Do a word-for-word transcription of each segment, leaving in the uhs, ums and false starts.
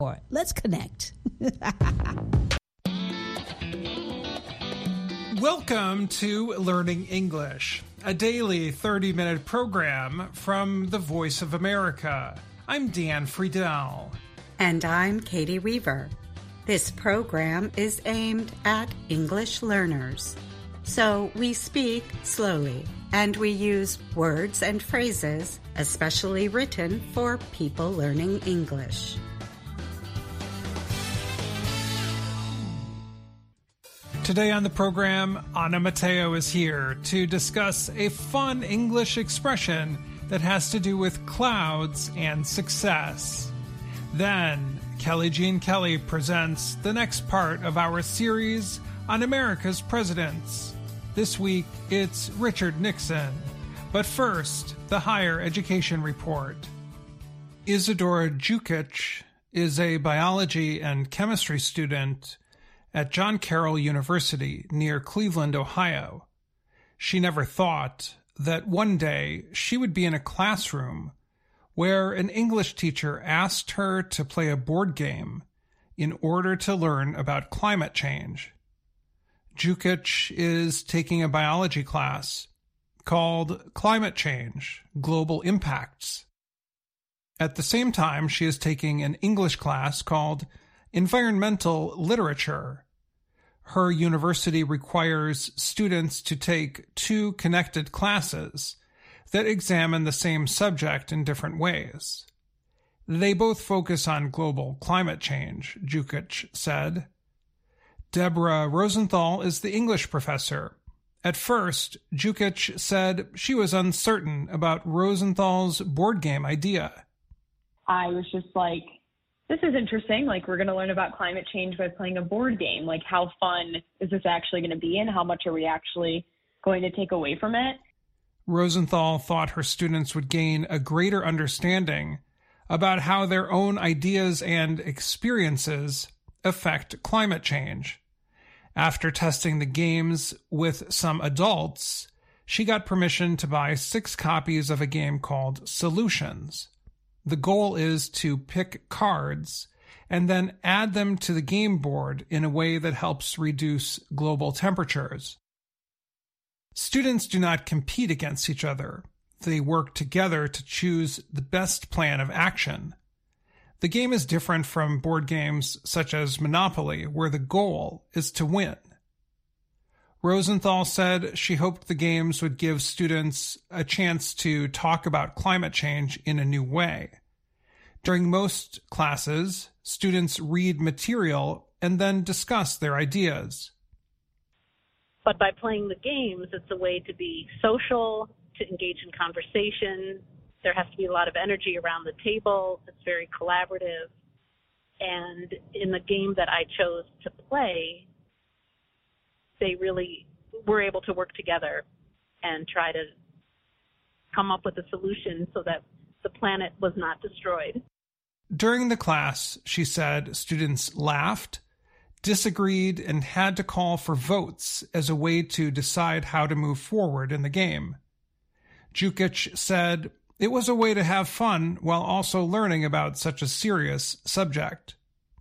Let's connect. Welcome to Learning English, a daily thirty-minute program from the Voice of America. I'm Dan Friedel. And I'm Katie Weaver. This program is aimed at English learners. So we speak slowly, and we use words and phrases especially written for people learning English. Today on the program, Anna Matteo is here to discuss a fun English expression that has to do with clouds and success. Then, Kelly Jean Kelly presents the next part of our series on America's presidents. This week, it's Richard Nixon. But first, the Higher Education Report. Isadora Jukic is a biology and chemistry student at John Carroll University near Cleveland, Ohio. She never thought that one day she would be in a classroom where an English teacher asked her to play a board game in order to learn about climate change. Jukic is taking a biology class called Climate Change: Global Impacts. At the same time, she is taking an English class called Environmental Literature. Her university requires students to take two connected classes that examine the same subject in different ways. They both focus on global climate change, Jukic said. Deborah Rosenthal is the English professor. At first, Jukic said she was uncertain about Rosenthal's board game idea. I was just like, this is interesting. Like, we're going to learn about climate change by playing a board game. Like, how fun is this actually going to be, and how much are we actually going to take away from it? Rosenthal thought her students would gain a greater understanding about how their own ideas and experiences affect climate change. After testing the games with some adults, she got permission to buy six copies of a game called Solutions. The goal is to pick cards and then add them to the game board in a way that helps reduce global temperatures. Students do not compete against each other. They work together to choose the best plan of action. The game is different from board games such as Monopoly, where the goal is to win. Rosenthal said she hoped the games would give students a chance to talk about climate change in a new way. During most classes, students read material and then discuss their ideas. But by playing the games, it's a way to be social, to engage in conversation. There has to be a lot of energy around the table. It's very collaborative. And in the game that I chose to play, they really were able to work together and try to come up with a solution so that the planet was not destroyed. During the class, she said, students laughed, disagreed, and had to call for votes as a way to decide how to move forward in the game. Jukic said it was a way to have fun while also learning about such a serious subject.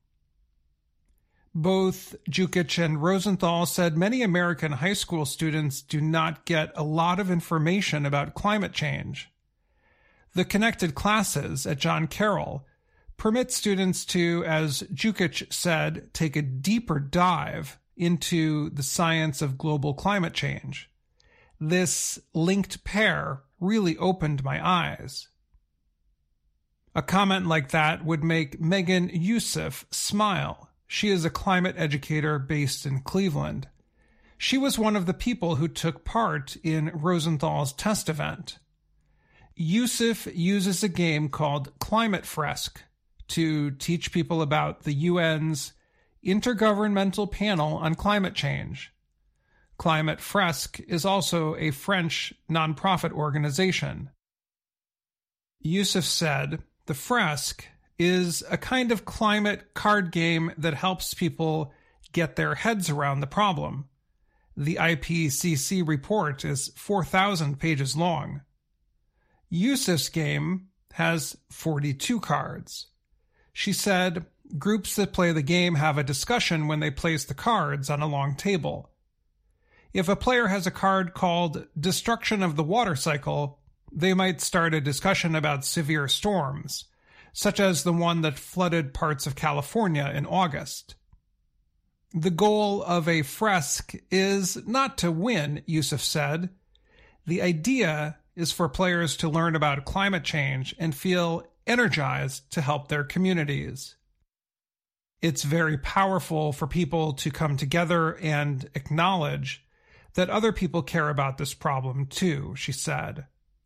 Both Jukic and Rosenthal said many American high school students do not get a lot of information about climate change. The connected classes at John Carroll permit students to, as Jukic said, take a deeper dive into the science of global climate change. This linked pair really opened my eyes. A comment like that would make Megan Youssef smile. She is a climate educator based in Cleveland. She was one of the people who took part in Rosenthal's test event. Youssef uses a game called Climate Fresk to teach people about the U N's Intergovernmental Panel on Climate Change. Climate Fresk is also a French nonprofit organization. Youssef said, the Fresk is a kind of climate card game that helps people get their heads around the problem. The I P C C report is four thousand pages long. Youssef's game has forty-two cards. She said, Groups that play the game have a discussion when they place the cards on a long table. If a player has a card called Destruction of the Water Cycle, they might start a discussion about severe storms, such as the one that flooded parts of California in August. The goal of a fresque is not to win, Yusuf said. The idea is for players to learn about climate change and feel energized to help their communities. It's very powerful for people to come together and acknowledge that other people care about this problem too, she said.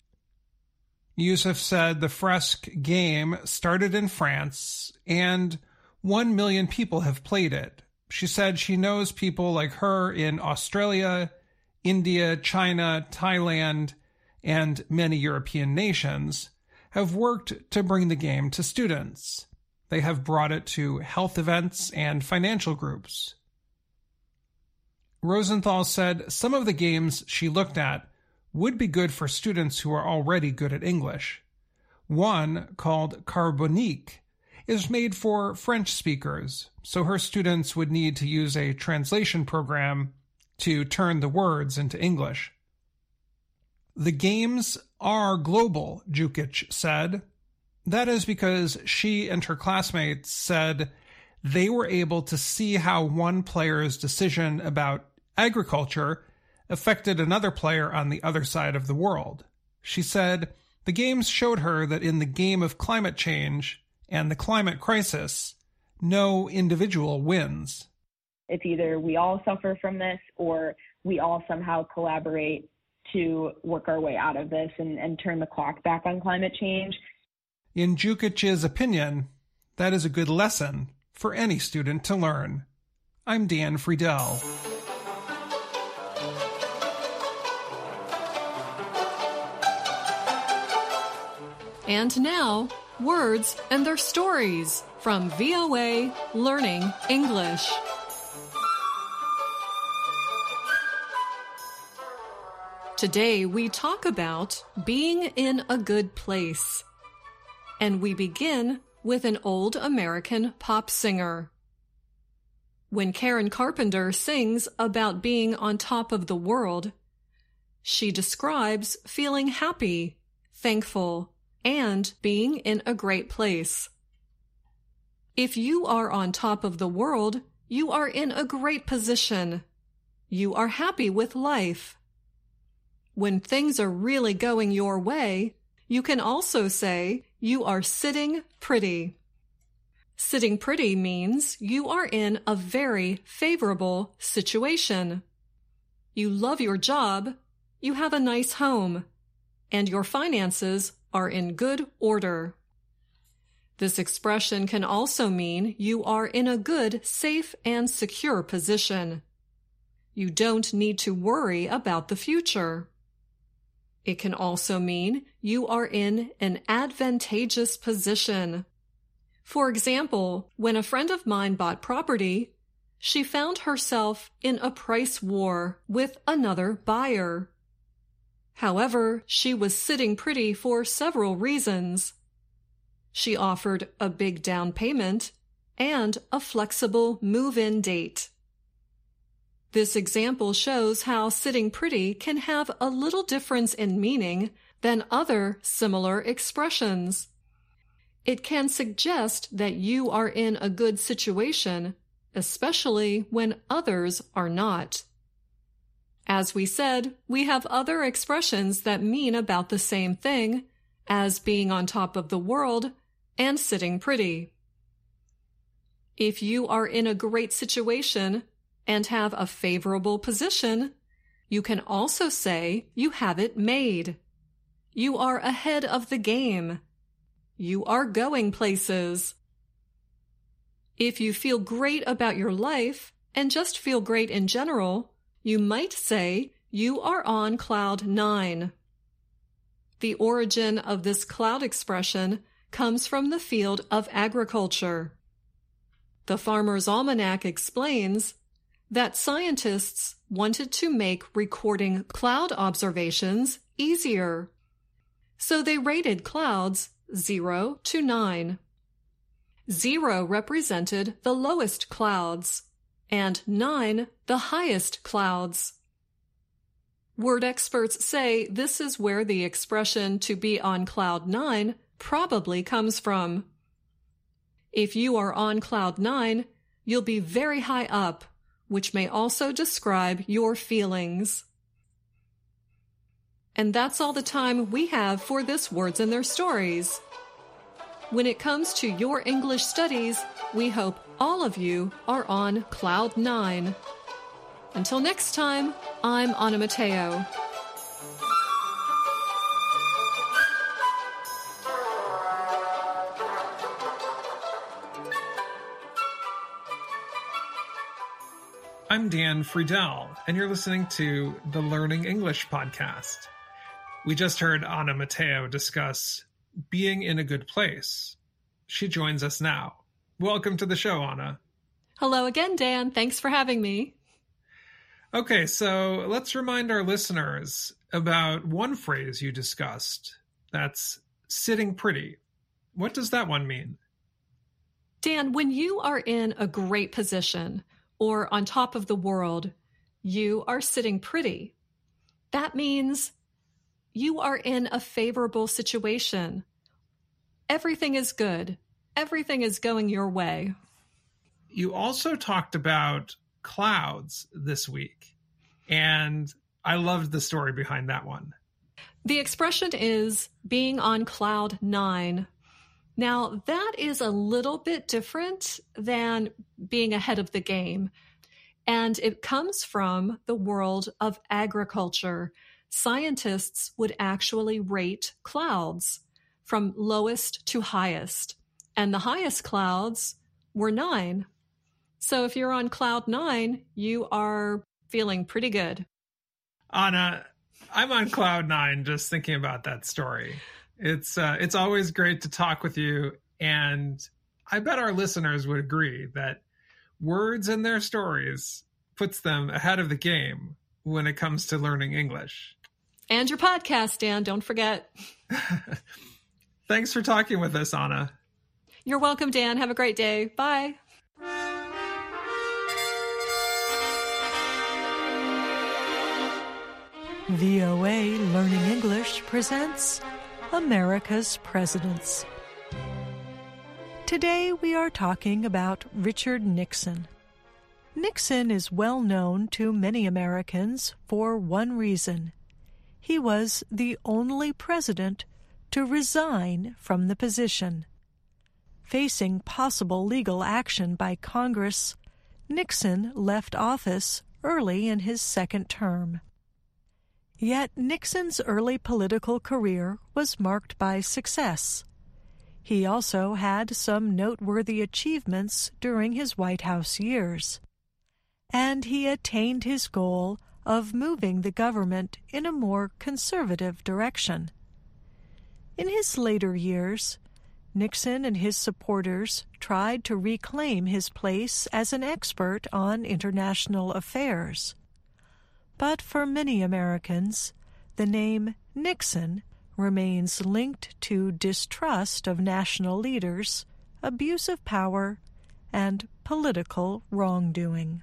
Yusuf said the fresque game started in France and one million people have played it. She said she knows people like her in Australia, India, China, Thailand, and many European nations have worked to bring the game to students. They have brought it to health events and financial groups. Rosenthal said some of the games she looked at would be good for students who are already good at English. One, called Carbonique, is made for French speakers, so her students would need to use a translation program to turn the words into English. The games are global, Jukic said. That is because she and her classmates said they were able to see how one player's decision about agriculture affected another player on the other side of the world. She said the games showed her that in the game of climate change and the climate crisis, no individual wins. It's either we all suffer from this or we all somehow collaborate to work our way out of this and, and turn the clock back on climate change. In Jukic's opinion, that is a good lesson for any student to learn. I'm Dan Friedel. And now, words and their stories from V O A Learning English. Today we talk about being in a good place. And we begin with an old American pop singer. When Karen Carpenter sings about being on top of the world, she describes feeling happy, thankful, and being in a great place. If you are on top of the world, you are in a great position. You are happy with life. When things are really going your way, you can also say you are sitting pretty. Sitting pretty means you are in a very favorable situation. You love your job, you have a nice home, and your finances are in good order. This expression can also mean you are in a good, safe, and secure position. You don't need to worry about the future. It can also mean you are in an advantageous position. For example, when a friend of mine bought property, she found herself in a price war with another buyer. However, she was sitting pretty for several reasons. She offered a big down payment and a flexible move-in date. This example shows how sitting pretty can have a little difference in meaning than other similar expressions. It can suggest that you are in a good situation, especially when others are not. As we said, we have other expressions that mean about the same thing as being on top of the world and sitting pretty. If you are in a great situation and have a favorable position, you can also say you have it made. You are ahead of the game. You are going places. If you feel great about your life and just feel great in general, you might say you are on cloud nine. The origin of this cloud expression comes from the field of agriculture. The Farmer's Almanac explains that scientists wanted to make recording cloud observations easier. So they rated clouds zero to nine. Zero represented the lowest clouds, and nine the highest clouds. Word experts say this is where the expression to be on cloud nine probably comes from. If you are on cloud nine, you'll be very high up, which may also describe your feelings. And that's all the time we have for this Words and Their Stories. When it comes to your English studies, we hope all of you are on cloud nine. Until next time, I'm Anna Matteo. I'm Dan Friedel, and you're listening to the Learning English podcast. We just heard Anna Matteo discuss being in a good place. She joins us now. Welcome to the show, Anna. Hello again, Dan. Thanks for having me. Okay, so let's remind our listeners about one phrase you discussed. That's sitting pretty. What does that one mean? Dan, when you are in a great position or on top of the world, you are sitting pretty. That means you are in a favorable situation. Everything is good. Everything is going your way. You also talked about clouds this week, and I loved the story behind that one. The expression is being on cloud nine. Now, that is a little bit different than being ahead of the game, and it comes from the world of agriculture. Scientists would actually rate clouds from lowest to highest, and the highest clouds were nine. So if you're on cloud nine, you are feeling pretty good. Anna, I'm on cloud nine just thinking about that story. It's uh, it's always great to talk with you, and I bet our listeners would agree that Words and Their Stories puts them ahead of the game when it comes to learning English. And your podcast, Dan, don't forget. Thanks for talking with us, Anna. You're welcome, Dan. Have a great day. Bye. V O A Learning English presents America's Presidents. Today we are talking about Richard Nixon. Nixon is well known to many Americans for one reason. He was the only president to resign from the position. Facing possible legal action by Congress, Nixon left office early in his second term. Yet Nixon's early political career was marked by success. He also had some noteworthy achievements during his White House years, and he attained his goal of moving the government in a more conservative direction. In his later years, Nixon and his supporters tried to reclaim his place as an expert on international affairs. But for many Americans, the name Nixon remains linked to distrust of national leaders, abuse of power, and political wrongdoing.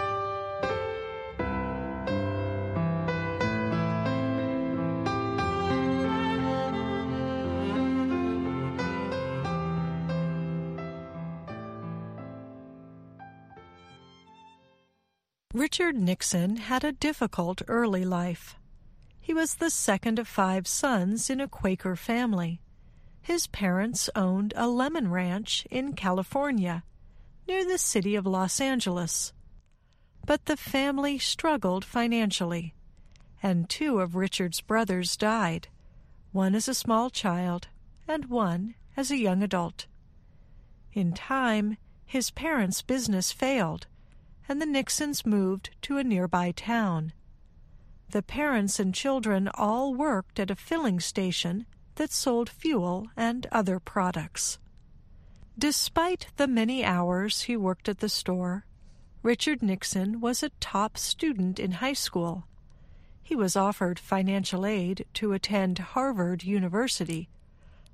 Richard Nixon had a difficult early life. He was the second of five sons in a Quaker family. His parents owned a lemon ranch in California, near the city of Los Angeles. But the family struggled financially, and two of Richard's brothers died, one as a small child and one as a young adult. In time, his parents' business failed, and the Nixons moved to a nearby town. The parents and children all worked at a filling station that sold fuel and other products. Despite the many hours he worked at the store, Richard Nixon was a top student in high school. He was offered financial aid to attend Harvard University,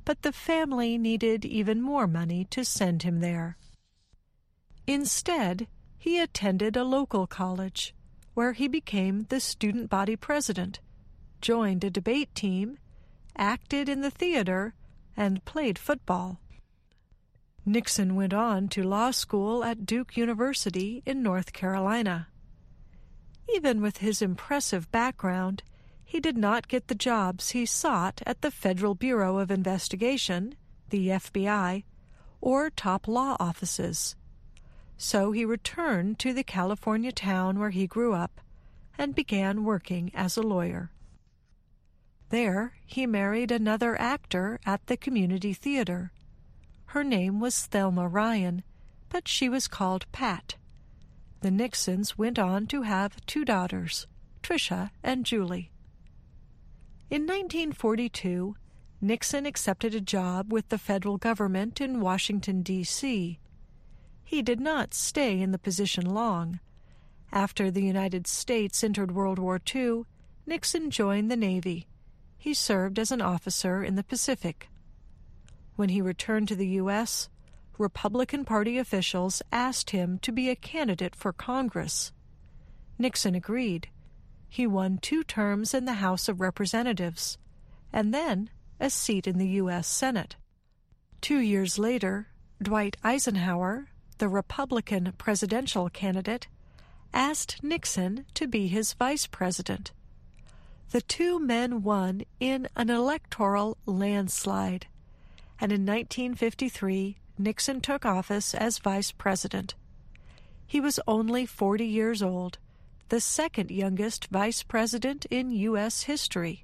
but the family needed even more money to send him there. Instead, he attended a local college, where he became the student body president, joined a debate team, acted in the theater, and played football. Nixon went on to law school at Duke University in North Carolina. Even with his impressive background, he did not get the jobs he sought at the Federal Bureau of Investigation, the F B I, or top law offices. So he returned to the California town where he grew up and began working as a lawyer. There, he married another actor at the community theater. Her name was Thelma Ryan, but she was called Pat. The Nixons went on to have two daughters, Tricia and Julie. In nineteen forty-two, Nixon accepted a job with the federal government in Washington, D C He did not stay in the position long. After the United States entered World War Two, Nixon joined the Navy. He served as an officer in the Pacific. When he returned to the U S, Republican Party officials asked him to be a candidate for Congress. Nixon agreed. He won two terms in the House of Representatives, and then a seat in the U S Senate. Two years later, Dwight Eisenhower, the Republican presidential candidate, asked Nixon to be his vice president. The two men won in an electoral landslide, and in nineteen fifty-three, Nixon took office as vice president. He was only forty years old, the second youngest vice president in U S history.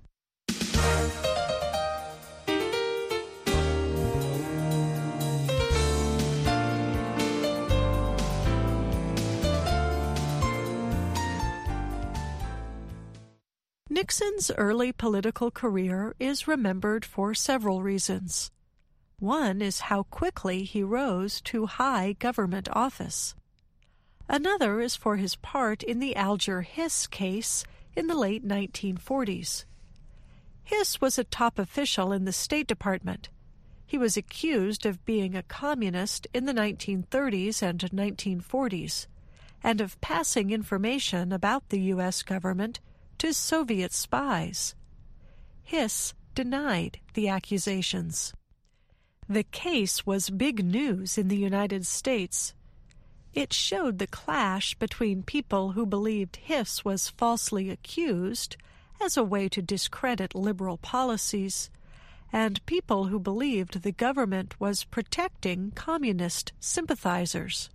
Nixon's early political career is remembered for several reasons. One is how quickly he rose to high government office. Another is for his part in the Alger Hiss case in the late nineteen forties. Hiss was a top official in the State Department. He was accused of being a communist in the nineteen thirties and nineteen forties, and of passing information about the U S government to Soviet spies. Hiss denied the accusations. The case was big news in the United States. It showed the clash between people who believed Hiss was falsely accused as a way to discredit liberal policies, and people who believed the government was protecting communist sympathizers.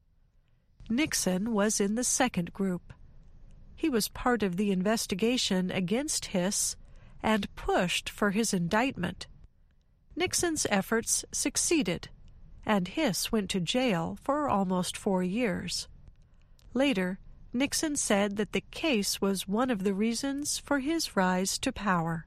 Nixon was in the second group. He was part of the investigation against Hiss and pushed for his indictment. Nixon's efforts succeeded, and Hiss went to jail for almost four years. Later, Nixon said that the case was one of the reasons for his rise to power.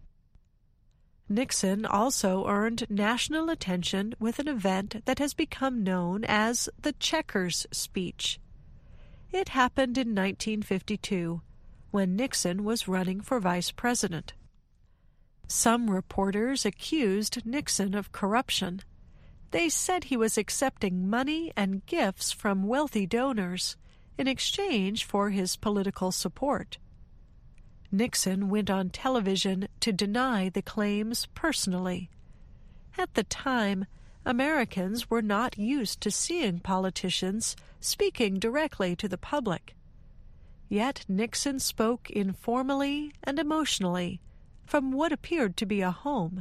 Nixon also earned national attention with an event that has become known as the Checkers Speech. It happened in nineteen fifty-two, when Nixon was running for vice president. Some reporters accused Nixon of corruption. They said he was accepting money and gifts from wealthy donors in exchange for his political support. Nixon went on television to deny the claims personally. At the time, Americans were not used to seeing politicians speaking directly to the public. Yet Nixon spoke informally and emotionally from what appeared to be a home.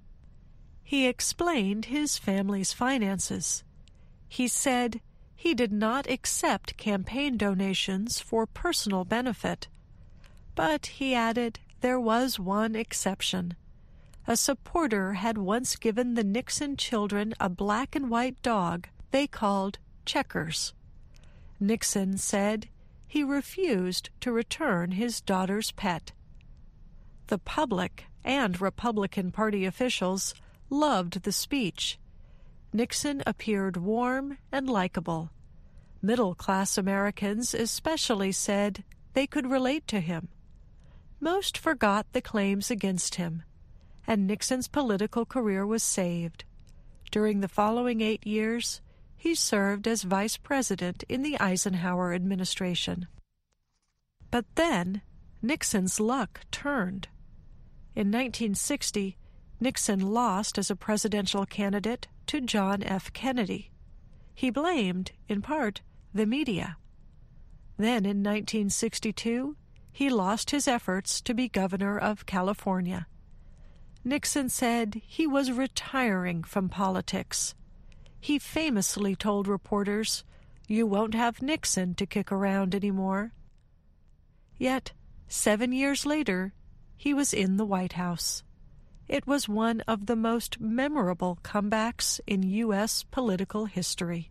He explained his family's finances. He said he did not accept campaign donations for personal benefit. But, he added, there was one exception. A supporter had once given the Nixon children a black and white dog they called Checkers. Nixon said he refused to return his daughter's pet. The public and Republican Party officials loved the speech. Nixon appeared warm and likable. Middle-class Americans especially said they could relate to him. Most forgot the claims against him, and Nixon's political career was saved. During the following eight years, he served as vice president in the Eisenhower administration. But then, Nixon's luck turned. In nineteen sixty, Nixon lost as a presidential candidate to John F. Kennedy. He blamed, in part, the media. Then in nineteen sixty-two, he lost his efforts to be governor of California. Nixon said he was retiring from politics. He famously told reporters, "You won't have Nixon to kick around anymore." Yet, seven years later, he was in the White House. It was one of the most memorable comebacks in U S political history.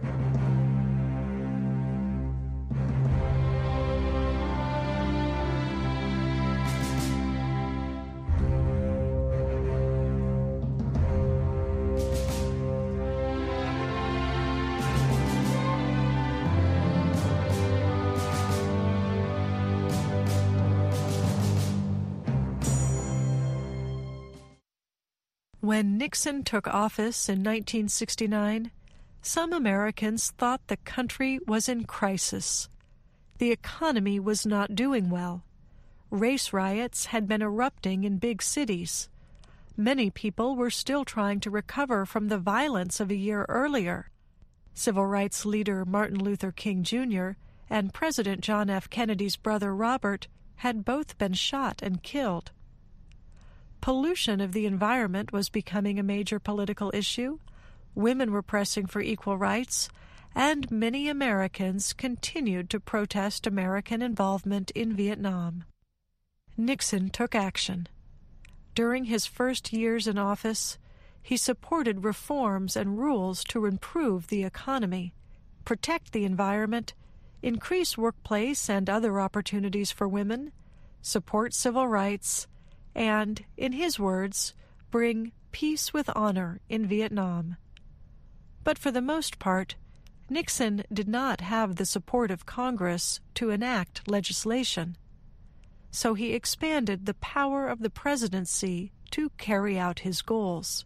When Nixon took office in nineteen sixty-nine, some Americans thought the country was in crisis. The economy was not doing well. Race riots had been erupting in big cities. Many people were still trying to recover from the violence of a year earlier. Civil rights leader Martin Luther King Junior and President John F. Kennedy's brother Robert had both been shot and killed. Pollution of the environment was becoming a major political issue. Women were pressing for equal rights, and many Americans continued to protest American involvement in Vietnam. Nixon took action. During his first years in office, he supported reforms and rules to improve the economy, protect the environment, increase workplace and other opportunities for women, support civil rights, and, in his words, bring peace with honor in Vietnam. But for the most part, Nixon did not have the support of Congress to enact legislation. So he expanded the power of the presidency to carry out his goals.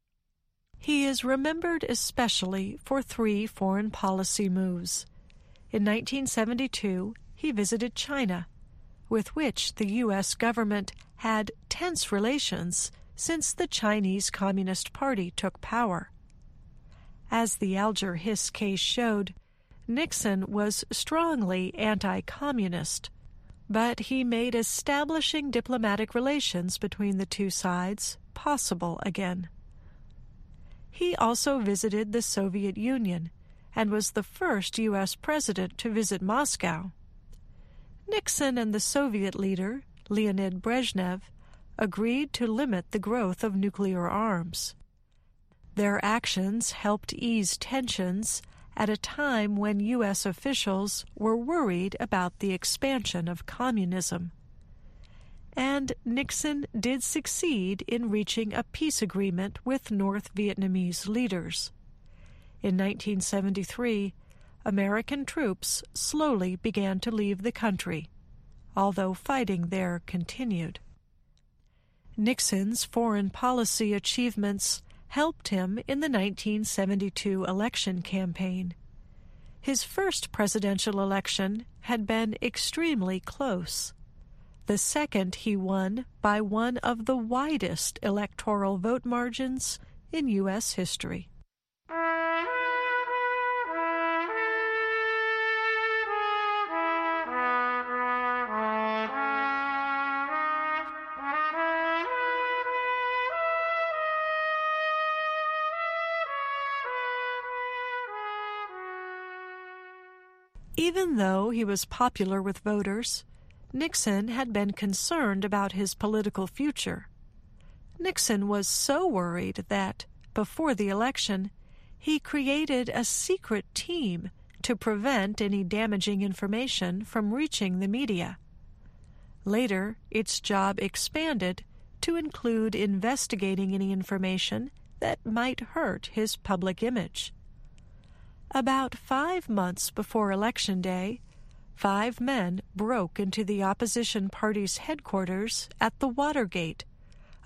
He is remembered especially for three foreign policy moves. In nineteen seventy-two, he visited China, with which the U S government had tense relations since the Chinese Communist Party took power. As the Alger Hiss case showed, Nixon was strongly anti-communist, but he made establishing diplomatic relations between the two sides possible again. He also visited the Soviet Union and was the first U S president to visit Moscow. Nixon and the Soviet leader, Leonid Brezhnev, agreed to limit the growth of nuclear arms. Their actions helped ease tensions at a time when U S officials were worried about the expansion of communism. And Nixon did succeed in reaching a peace agreement with North Vietnamese leaders. In nineteen seventy-three, American troops slowly began to leave the country, although fighting there continued. Nixon's foreign policy achievements helped him in the nineteen seventy-two election campaign. His first presidential election had been extremely close. The second he won by one of the widest electoral vote margins in U S history. Even though he was popular with voters, Nixon had been concerned about his political future. Nixon was so worried that, before the election, he created a secret team to prevent any damaging information from reaching the media. Later, its job expanded to include investigating any information that might hurt his public image. About five months before Election Day, five men broke into the opposition party's headquarters at the Watergate,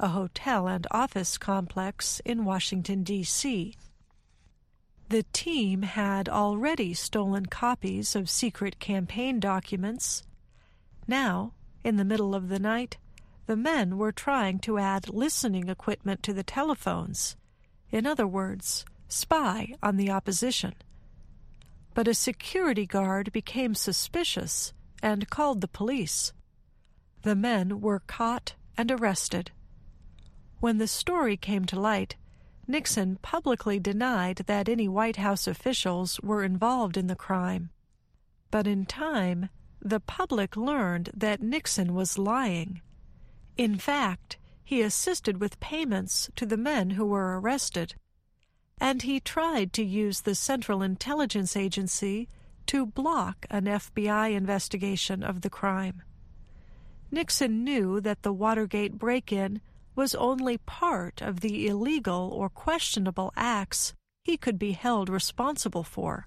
a hotel and office complex in Washington, D C The team had already stolen copies of secret campaign documents. Now, in the middle of the night, the men were trying to add listening equipment to the telephones. In other words, spy on the opposition. But a security guard became suspicious and called the police. The men were caught and arrested. When the story came to light, Nixon publicly denied that any White House officials were involved in the crime. But in time, the public learned that Nixon was lying. In fact, he assisted with payments to the men who were arrested, and he tried to use the Central Intelligence Agency to block an F B I investigation of the crime. Nixon knew that the Watergate break-in was only part of the illegal or questionable acts he could be held responsible for.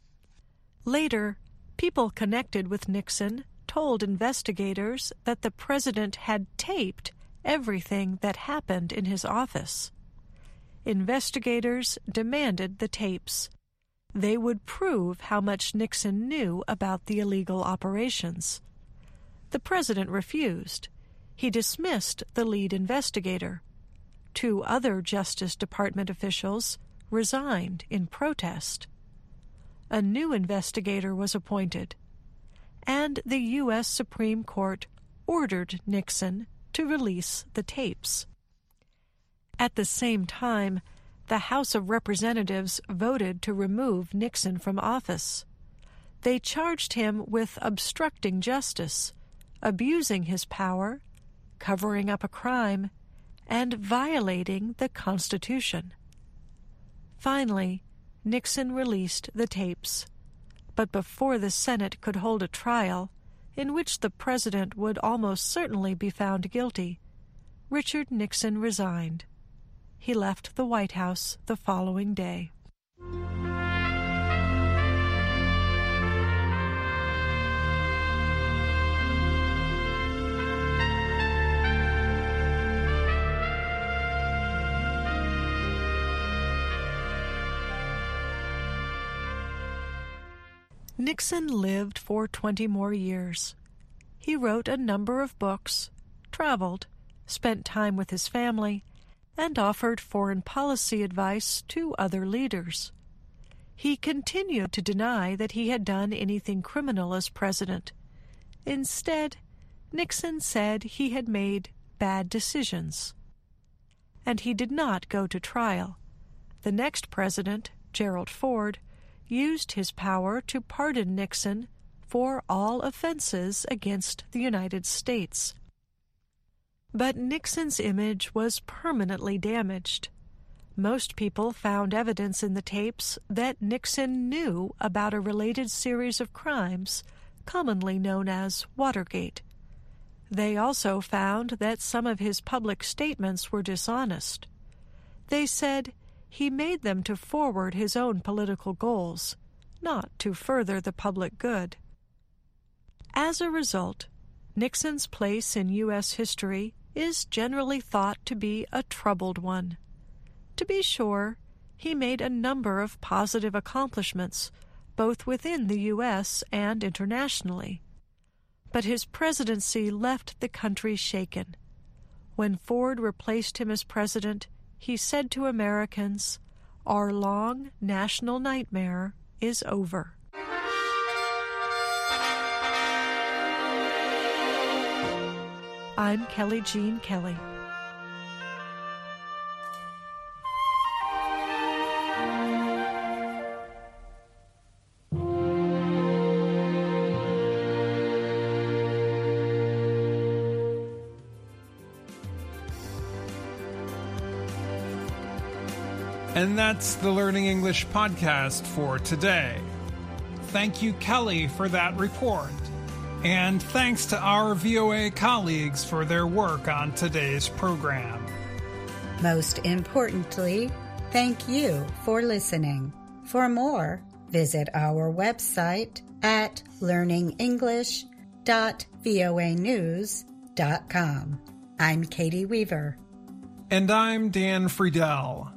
Later, people connected with Nixon told investigators that the president had taped everything that happened in his office. Investigators demanded the tapes. They would prove how much Nixon knew about the illegal operations. The president refused. He dismissed the lead investigator. Two other Justice Department officials resigned in protest. A new investigator was appointed, and the U S Supreme Court ordered Nixon to release the tapes. At the same time, the House of Representatives voted to remove Nixon from office. They charged him with obstructing justice, abusing his power, covering up a crime, and violating the Constitution. Finally, Nixon released the tapes, but before the Senate could hold a trial, in which the president would almost certainly be found guilty, Richard Nixon resigned. He left the White House the following day. Nixon lived for twenty more years. He wrote a number of books, traveled, spent time with his family, and offered foreign policy advice to other leaders. He continued to deny that he had done anything criminal as president. Instead, Nixon said he had made bad decisions. And he did not go to trial. The next president, Gerald Ford, used his power to pardon Nixon for all offenses against the United States. But Nixon's image was permanently damaged. Most people found evidence in the tapes that Nixon knew about a related series of crimes, commonly known as Watergate. They also found that some of his public statements were dishonest. They said he made them to forward his own political goals, not to further the public good. As a result, Nixon's place in U S history is generally thought to be a troubled one. To be sure, he made a number of positive accomplishments, both within the U S and internationally. But his presidency left the country shaken. When Ford replaced him as president, he said to Americans, "Our long national nightmare is over." I'm Kelly Jean Kelly. And that's the Learning English podcast for today. Thank you, Kelly, for that report. And thanks to our V O A colleagues for their work on today's program. Most importantly, thank you for listening. For more, visit our website at learning english dot voa news dot com. I'm Katie Weaver. And I'm Dan Friedel.